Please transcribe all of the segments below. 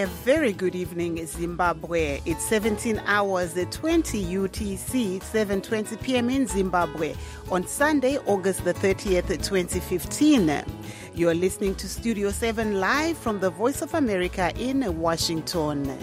A very good evening, Zimbabwe. It's 17 hours, 20 UTC, 7:20 p.m. in Zimbabwe on Sunday, August the 30th, 2015. You're listening to Studio 7 live from the Voice of America in Washington.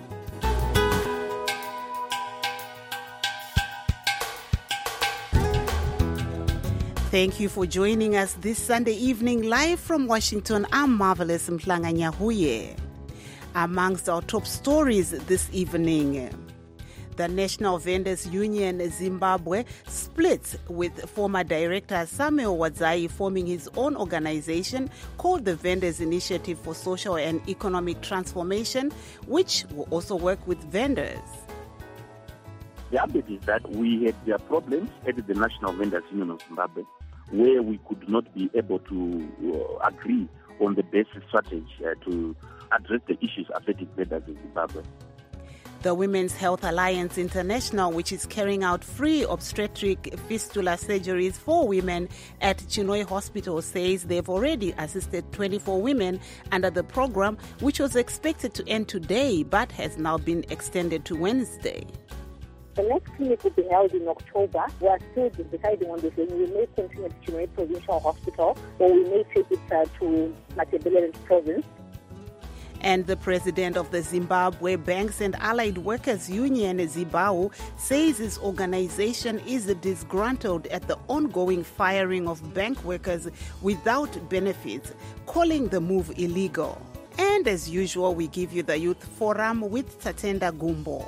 Thank you for joining us this Sunday evening live from Washington. I'm Marvelous Mhlanga-Nyahuye. Amongst our top stories this evening, the National Vendors Union Zimbabwe splits, with former director Samuel Wadzayi forming his own organization called the Vendors Initiative for Social and Economic Transformation, which will also work with vendors. The update is that we had problems at the National Vendors Union of Zimbabwe, where we could not be able to agree on the basic strategy to address the issues affecting vendors in Zimbabwe. The Women's Health Alliance International, which is carrying out free obstetric fistula surgeries for women at Chinhoyi Hospital, says they've already assisted 24 women under the program, which was expected to end today but has now been extended to Wednesday. The next clinic will be held in October. We are still deciding on this. We may continue at Chinhoyi Provincial Hospital, or we may take it to Matabeleland Province. And the president of the Zimbabwe Banks and Allied Workers Union, ZIBAU, says his organization is disgruntled at the ongoing firing of bank workers without benefits, calling the move illegal. And as usual, we give you the Youth Forum with Tatenda Gumbo.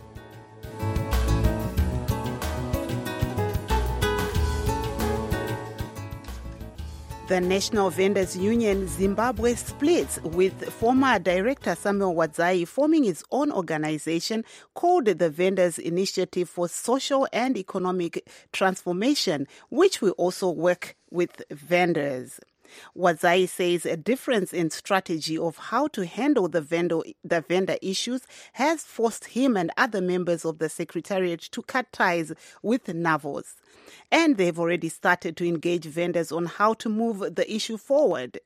The National Vendors Union Zimbabwe splits, with former director Samuel Wadzayi forming his own organization called the Vendors Initiative for Social and Economic Transformation, which will also work with vendors. Wadzayi says a difference in strategy of how to handle the vendor issues has forced him and other members of the Secretariat to cut ties with NAVOS. And they've already started to engage vendors on how to move the issue forward.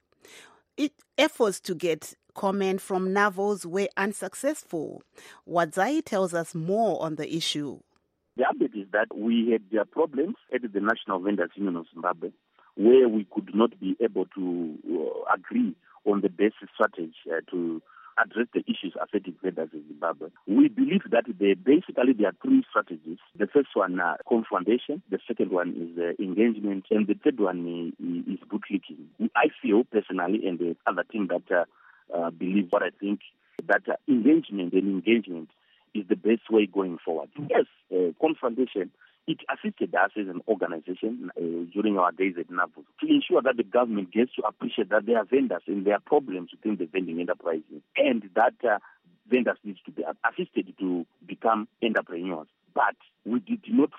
Efforts to get comment from NAVOS were unsuccessful. Wadzayi tells us more on the issue. The update is that we had problems at the National Vendors Union of Zimbabwe, where we could not be able to agree on the basic strategy to address the issues affecting vendors in Zimbabwe. We believe that there are three strategies. The first one, confrontation. The second one is engagement. And the third one is bootlicking. I feel personally, and the other team that believe what I think, that engagement is the best way going forward. Yes, confrontation. It assisted us as an organization during our days at NAVOS to ensure that the government gets to appreciate that there are vendors and there are problems within the vending enterprises, and that vendors need to be assisted to become entrepreneurs. But we did not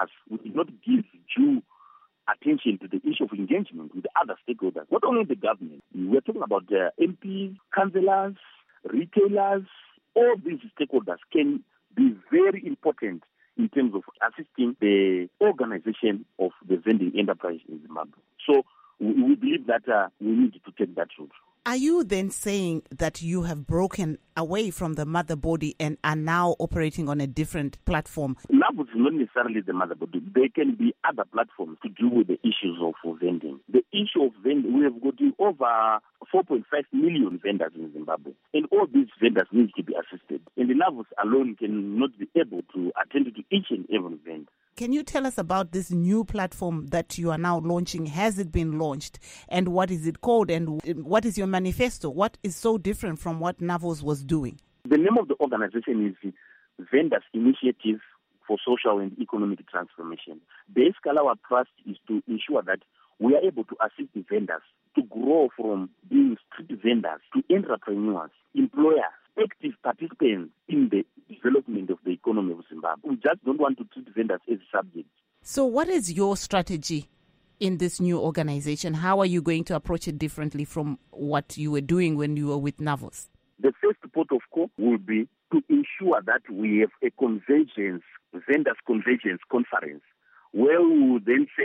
give due attention to the issue of engagement with other stakeholders, not only the government. We're talking about MPs, councillors, retailers. All these stakeholders can be very important in terms of assisting the organization of the vending enterprise in Zimbabwe. So we believe that we need to take that route. Are you then saying that you have broken away from the mother body and are now operating on a different platform? NAVOS is not necessarily the mother body. There can be other platforms to deal with the issues of vending. The issue of vending, we have got over 4.5 million vendors in Zimbabwe, and all these vendors need to be assisted. And the NAVOS alone cannot be able to attend to each and every vendor. Can you tell us about this new platform that you are now launching? Has it been launched? And what is it called? And what is your manifesto? What is so different from what NAVOS was doing? The name of the organization is Vendors Initiative for Social and Economic Transformation. Basically, our thrust is to ensure that we are able to assist the vendors to grow from being street vendors to entrepreneurs, employers, active participants in the development of the economy of Zimbabwe. We just don't want to treat vendors as subjects. So what is your strategy in this new organization? How are you going to approach it differently from what you were doing when you were with NAVOS? The first port of call will be to ensure that we have a vendors convergence conference, where we will then say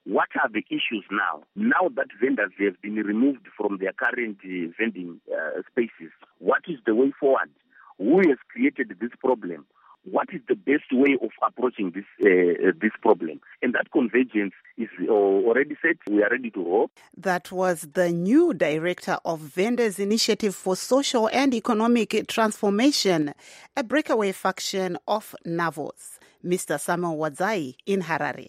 what are the issues now? Now that vendors have been removed from their current vending spaces, what is the way forward? Who has created this problem? What is the best way of approaching this problem? And that convergence is already set. We are ready to roll. That was the new director of Vendors Initiative for Social and Economic Transformation, a breakaway faction of NAVOS, Mr. Samuel Wadzai in Harare.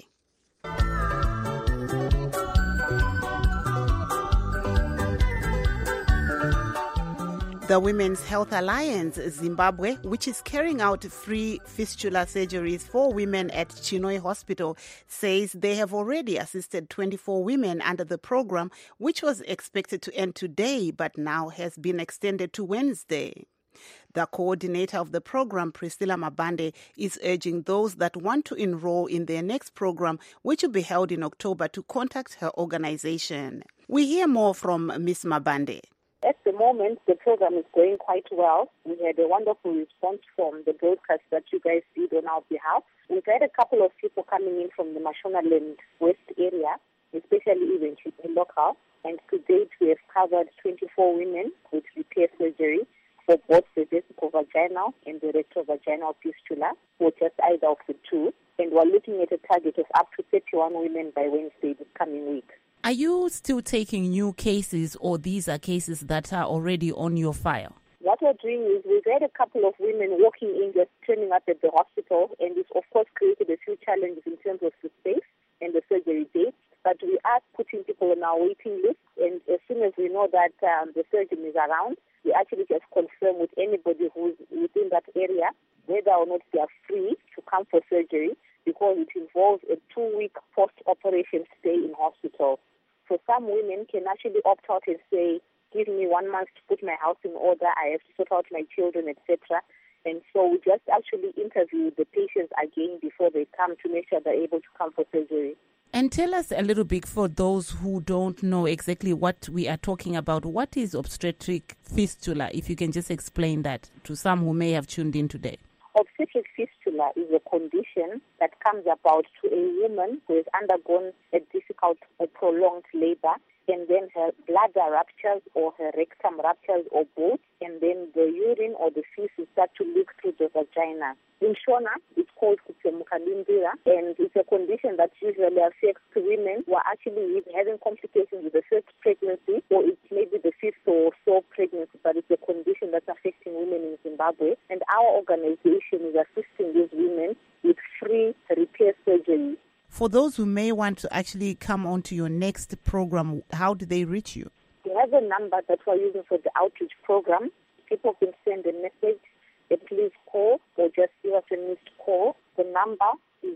The Women's Health Alliance Zimbabwe, which is carrying out free fistula surgeries for women at Chinhoyi Hospital, says they have already assisted 24 women under the program, which was expected to end today but now has been extended to Wednesday. The coordinator of the program, Priscilla Mabande, is urging those that want to enroll in their next program, which will be held in October, to contact her organization. We hear more from Ms. Mabande. At the moment, the program is going quite well. We had a wonderful response from the broadcast that you guys did on our behalf. We've had a couple of people coming in from the Mashonaland West area, especially even Chinhoyi local. And to date, we have covered 24 women with repair surgery for both the vesicovaginal and the rectovaginal fistula, or just either of the two. And we're looking at a target of up to 31 women by Wednesday this coming week. Are you still taking new cases, or these are cases that are already on your file? What we're doing is we've had a couple of women walking in, just turning up at the hospital, and it's of course created a few challenges in terms of the space and the surgery dates. But we are putting people on our waiting list, and as soon as we know that the surgeon is around, we actually just confirm with anybody who's within that area whether or not they are free to come for surgery, because it involves a 2-week post-operation stay in hospital. So some women can actually opt out and say, give me 1 month to put my house in order, I have to sort out my children, etc. And so we just actually interview the patients again before they come to make sure they're able to come for surgery. And tell us a little bit, for those who don't know exactly what we are talking about, what is obstetric fistula, if you can just explain that to some who may have tuned in today. Obstetric fistula is a condition that comes about to a woman who has undergone a difficult or prolonged labor, and then her bladder ruptures or her rectum ruptures or both, and then the urine or the feces start to leak through the vagina. In Shona, it's called Kutsemukalindira, and it's a condition that usually affects women who are actually having complications with the first pregnancy, or it may be the fifth or so pregnancy, but it's a condition that's affecting women in Zimbabwe. And our organization is assisting these women with free repair surgery. For those who may want to actually come on to your next program, how do they reach you? We have a number that we're using for the outreach program. People can send a message, please call, or just give us a missed call. The number is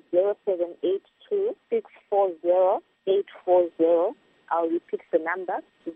0782 640 840. I'll repeat the number,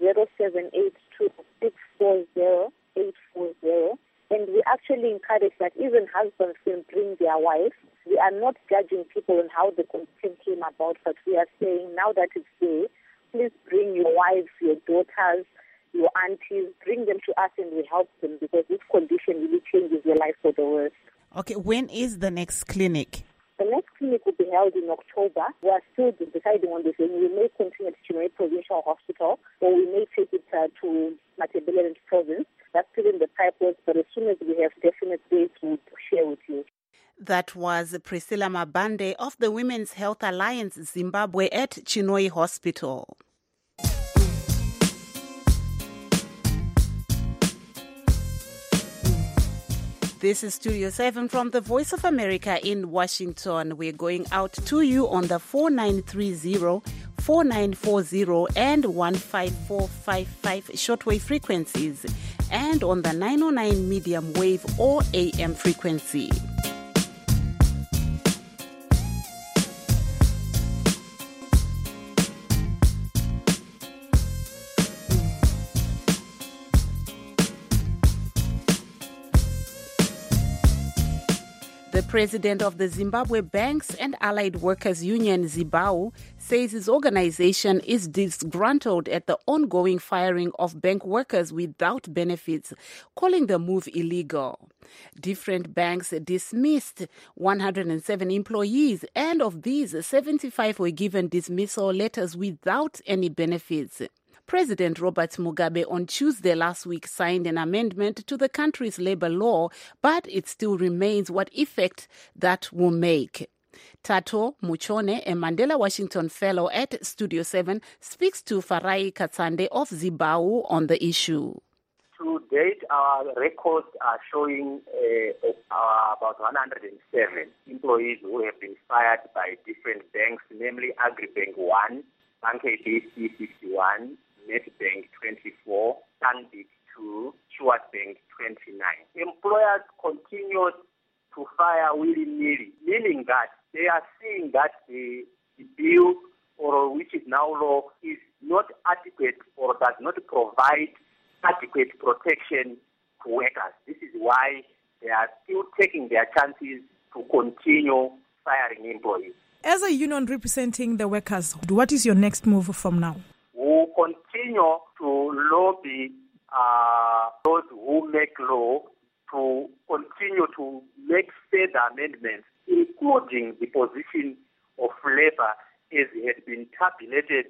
0782 640 840. And we actually encourage that even husbands can bring their wives. We are not judging people on how the condition came about, but we are saying now that it's there, please bring your wives, your daughters, your aunties, bring them to us and we help them, because this condition really changes your life for the worse. Okay, when is the next clinic? The next clinic will be held in October. We are still deciding on this, and we may continue at Chinhoyi Provincial Hospital, or we may take it to Matabeleland Province. That's still in the pipeline, but as soon as we have definite dates, we'll share with you. That was Priscilla Mabande of the Women's Health Alliance Zimbabwe at Chinhoyi Hospital. This is Studio 7 from the Voice of America in Washington. We're going out to you on the 4930, 4940 and 15455 shortwave frequencies, and on the 909 medium wave or AM frequency. The president of the Zimbabwe Banks and Allied Workers Union, ZIBAU, says his organization is disgruntled at the ongoing firing of bank workers without benefits, calling the move illegal. Different banks dismissed 107 employees, and of these, 75 were given dismissal letters without any benefits. President Robert Mugabe on Tuesday last week signed an amendment to the country's labor law, but it still remains what effect that will make. Tato Muchone, a Mandela Washington Fellow at Studio 7, speaks to Farai Katsande of ZIBAU on the issue. To date, our records are showing about 107 employees who have been fired by different banks, namely AgriBank 1, Bank ABC 51, Nedbank 24, Stanbic 2, Stewart Bank 29. Employers continue to fire willy-nilly, meaning that they are seeing that the bill, or which is now law, is not adequate or does not provide adequate protection to workers. This is why they are still taking their chances to continue firing employees. As a union representing the workers, what is your next move from now? We'll continue to lobby those who make law to continue to make further amendments, including the position of labor as it had been tabulated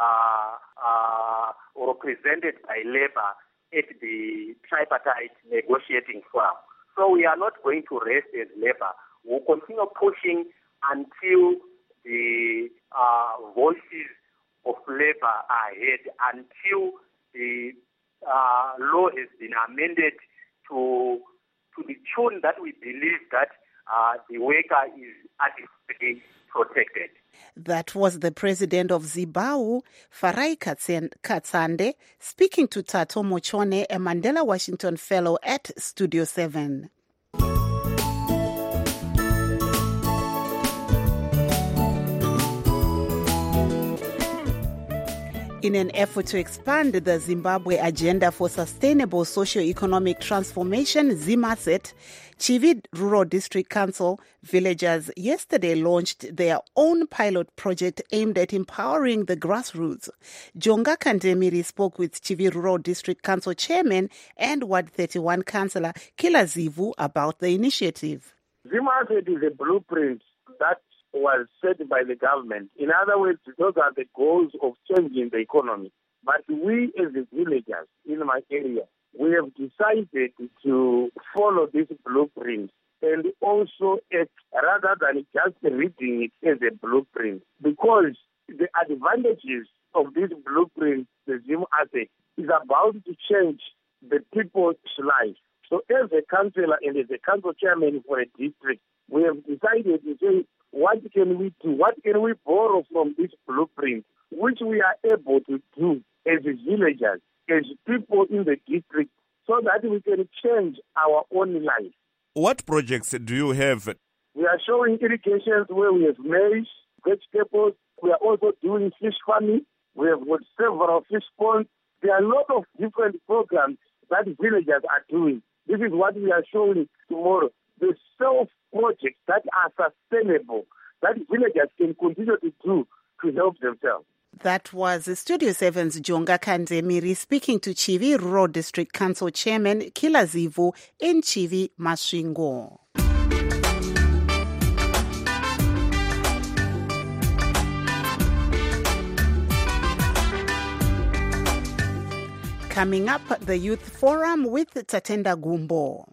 or presented by labor at the tripartite negotiating forum. So we are not going to rest as labor. We'll continue pushing until the voices of labor are heard, until the law has been amended to the tune that we believe that the worker is adequately protected. That was the president of ZIBAU, Farai Katsande, speaking to Tato Mochone, a Mandela Washington Fellow at Studio 7. In an effort to expand the Zimbabwe Agenda for Sustainable Socio-Economic Transformation, ZIMASET, Chivi Rural District Council villagers yesterday launched their own pilot project aimed at empowering the grassroots. Jonga Kandemiri spoke with Chivi Rural District Council Chairman and Ward 31 Councillor Kila Zivu about the initiative. ZIMASET is a blueprint that was set by the government. In other words, those are the goals of changing the economy. But we as the villagers in my area, we have decided to follow this blueprint and also act rather than just reading it as a blueprint. Because the advantages of this blueprint, the ZIMASET, is about to change the people's life. So as a councillor and as a council chairman for a district, we have decided to say, what can we do? What can we borrow from this blueprint, which we are able to do as villagers, as people in the district, so that we can change our own life? What projects do you have? We are showing irrigations where we have maize, vegetables. We are also doing fish farming. We have got several fish ponds. There are a lot of different programs that villagers are doing. This is what we are showing tomorrow. The self-projects that are sustainable, that villagers can continue to do to help themselves. That was Studio 7's Jonga Kandemiri speaking to Chivi Rural District Council Chairman Kila Zivu in Chivi Masvingo. Coming up, the Youth Forum with Tatenda Gumbo.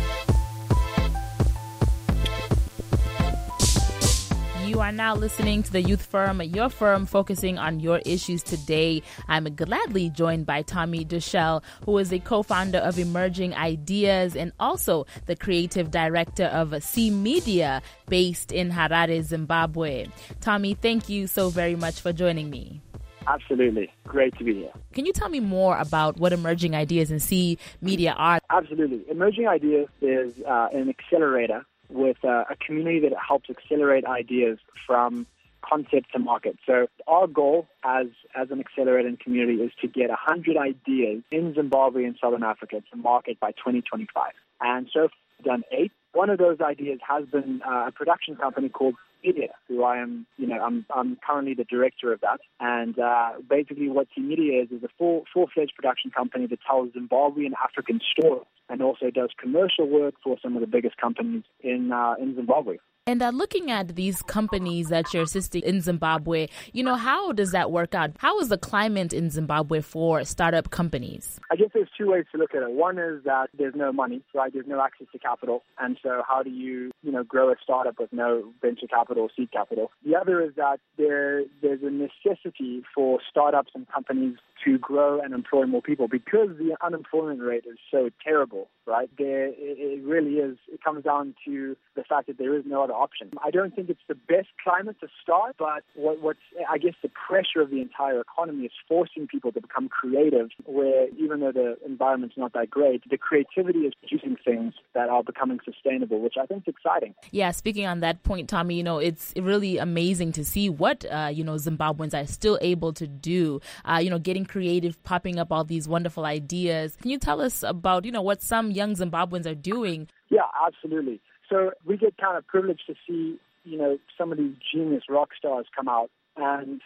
You are now listening to the Youth Forum, your forum focusing on your issues today. I'm gladly joined by Tommy Dushel, who is a co-founder of Emerging Ideas and also the creative director of C Media, based in Harare, Zimbabwe. Tommy, thank you so very much for joining me. Absolutely. Great to be here. Can you tell me more about what Emerging Ideas and C Media are? Absolutely. Emerging Ideas is an accelerator with a community that helps accelerate ideas from concept to market. So our goal as an accelerating community is to get 100 ideas in Zimbabwe and Southern Africa to market by 2025. And so done 8. One of those ideas has been a production company called Media, who I'm currently the director of that. And basically what Media is a full-fledged production company that tells Zimbabwean African stories and also does commercial work for some of the biggest companies in Zimbabwe. And looking at these companies that you're assisting in Zimbabwe, how does that work out? How is the climate in Zimbabwe for startup companies? I guess there's 2 ways to look at it. One is that there's no money, right? There's no access to capital. And so how do you, grow a startup with no venture capital or seed capital? The other is that there's a necessity for startups and companies to grow and employ more people because the unemployment rate is so terrible, right? It really is. It comes down to the fact that there is no other option. I don't think it's the best climate to start, but what's I guess the pressure of the entire economy is forcing people to become creative, where even though the environment's not that great, the creativity is producing things that are becoming sustainable, which I think is exciting. Yeah, speaking on that point, Tommy, it's really amazing to see what, Zimbabweans are still able to do, getting creative, popping up all these wonderful ideas. Can you tell us about, what some young Zimbabweans are doing? Yeah, absolutely. So we get kind of privileged to see, some of these genius rock stars come out and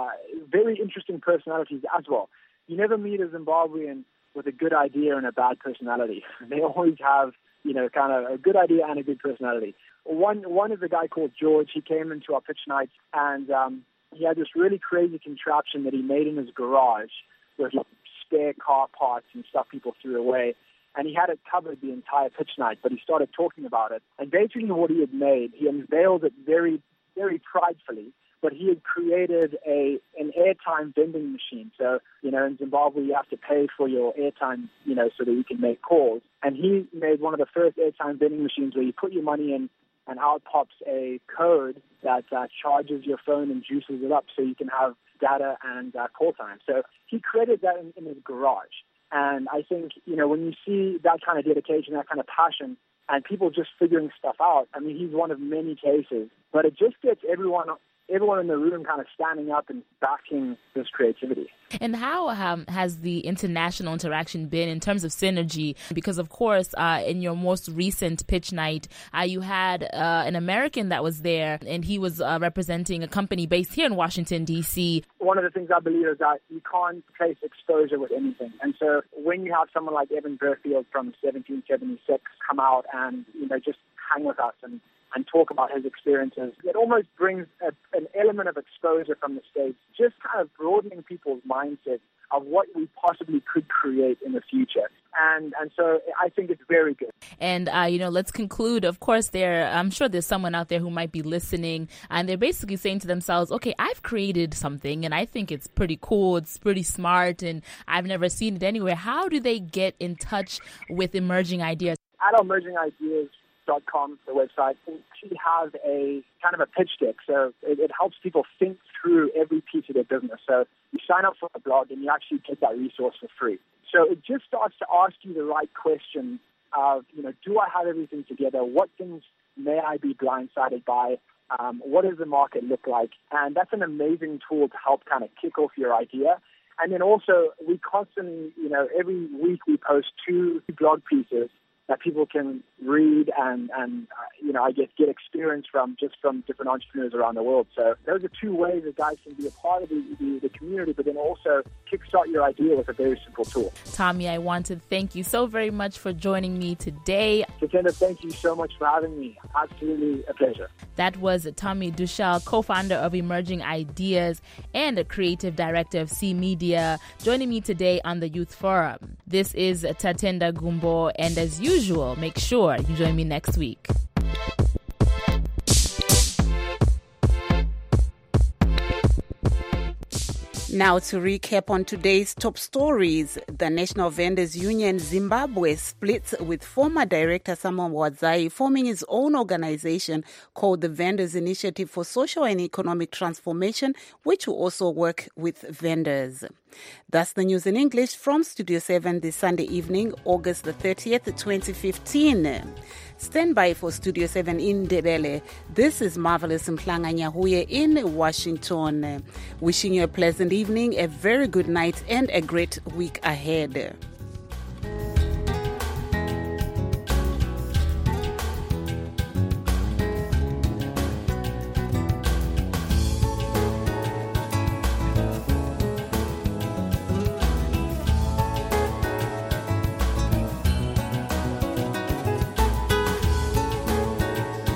very interesting personalities as well. You never meet a Zimbabwean with a good idea and a bad personality. They always have, kind of a good idea and a good personality. One is a guy called George. He came into our pitch night and he had this really crazy contraption that he made in his garage with spare car parts and stuff people threw away. And he had it covered the entire pitch night, but he started talking about it. And basically what he had made, he unveiled it very, very pridefully, but he had created an airtime vending machine. So, in Zimbabwe, you have to pay for your airtime, so that you can make calls. And he made one of the first airtime vending machines where you put your money in and out pops a code that charges your phone and juices it up so you can have data and call time. So he created that in his garage. And I think, when you see that kind of dedication, that kind of passion, and people just figuring stuff out, I mean, he's one of many cases. But it just gets everyone in the room kind of standing up and backing this creativity. And how has the international interaction been in terms of synergy? Because, of course, in your most recent pitch night, you had an American that was there, and he was representing a company based here in Washington, D.C. One of the things I believe is that you can't place exposure with anything. And so when you have someone like Evan Burfield from 1776 come out and, just hang with us and talk about his experiences, it almost brings an element of exposure from the States, just kind of broadening people's mindset of what we possibly could create in the future. And so I think it's very good. And, let's conclude. Of course, I'm sure there's someone out there who might be listening, and they're basically saying to themselves, okay, I've created something, and I think it's pretty cool, it's pretty smart, and I've never seen it anywhere. How do they get in touch with Emerging Ideas? At emergingideas.com, the website, we have a kind of a pitch deck. So it helps people think through every piece of their business. So you sign up for a blog and you actually get that resource for free. So it just starts to ask you the right questions of, do I have everything together? What things may I be blindsided by? What does the market look like? And that's an amazing tool to help kind of kick off your idea. And then also we constantly, every week we post 2 blog pieces that people can read and I guess get experience from different entrepreneurs around the world. So those are 2 ways that guys can be a part of the community, but then also kickstart your idea with a very simple tool. Tommy, I want to thank you so very much for joining me today. Jitendra, thank you so much for having me. Absolutely a pleasure. That was Tommy Dushel, co-founder of Emerging Ideas and a creative director of C Media, joining me today on the Youth Forum. This is Tatenda Gumbo, and as usual, make sure you join me next week. Now to recap on today's top stories. The National Vendors Union Zimbabwe splits, with former director Samuel Wadzai forming his own organization called the Vendors Initiative for Social and Economic Transformation, which will also work with vendors. That's the news in English from Studio 7 this Sunday evening, August the 30th, 2015. Stand by for Studio 7 in Ndebele. This is Marvelous Mhlanga Nyahuye in Washington. Wishing you a pleasant evening, a very good night, and a great week ahead.